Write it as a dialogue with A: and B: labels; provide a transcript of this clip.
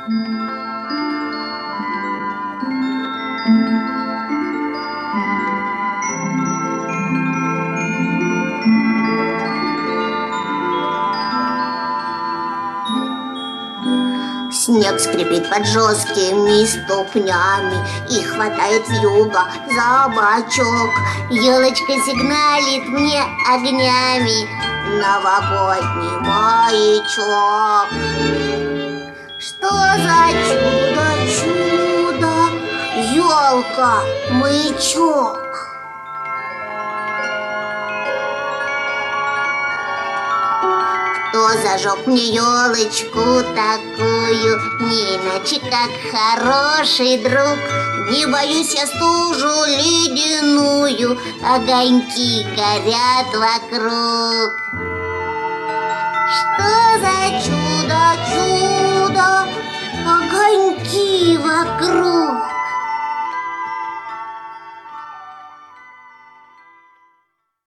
A: Снег скрипит под жесткими ступнями и хватает вьюга за бочок. Елочка сигналит мне огнями, новогодний маячок. Что за чудо, елка-маячок? Кто зажег мне елочку такую, не иначе как хороший друг? Не боюсь я стужу ледяную, огоньки горят вокруг. Что за чудо, огоньки вокруг?